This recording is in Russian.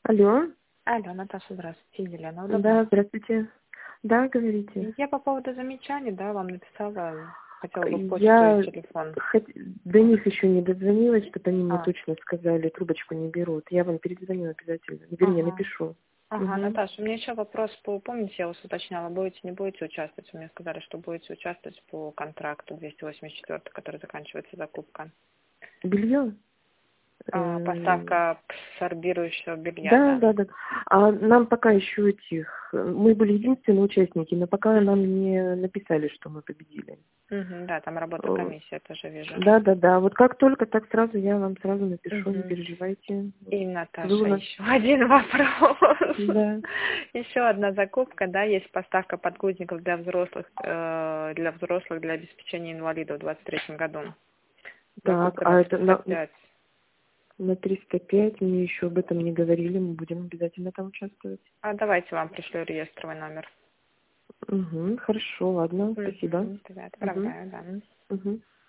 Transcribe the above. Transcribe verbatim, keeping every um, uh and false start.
Алло. Алло, Наташа, здравствуйте. Елена, Да, удобно? здравствуйте. Да, говорите. Я по поводу замечаний, да, вам написала, хотела бы почту и Я телефон. хот- до них еще не дозвонилась, чтобы они мне А, точно сказали, трубочку не берут. Я вам перезвоню обязательно. Вернее, ага. напишу. Ага, Угу. Наташа, у меня еще вопрос по, помните, я вас уточняла, будете, не будете участвовать? Вы мне сказали, что будете участвовать по контракту двести восемьдесят четыре, который заканчивается закупка. Белье? А, поставка сорбирующего белья, Да, да. да, да. А нам пока еще этих... Мы были единственные участники, но пока нам не написали, что мы победили. Мгм, да, там работа Э, комиссии, я тоже вижу. Да, да, да. Вот как только, так сразу я вам сразу напишу, не Мгм. переживайте. И, Вы у Наташа, нас... еще один вопрос. Да. Еще одна закупка, да, есть поставка подгузников для взрослых, э, для взрослых для обеспечения инвалидов в двадцать третьем году. Так, Закупка на а это триста на, пять. на триста пять мне еще об этом не говорили, мы будем обязательно там участвовать. А давайте вам пришлю реестровый номер. Угу, хорошо, ладно, спасибо. Угу, тогда Угу, отправляю, да. угу.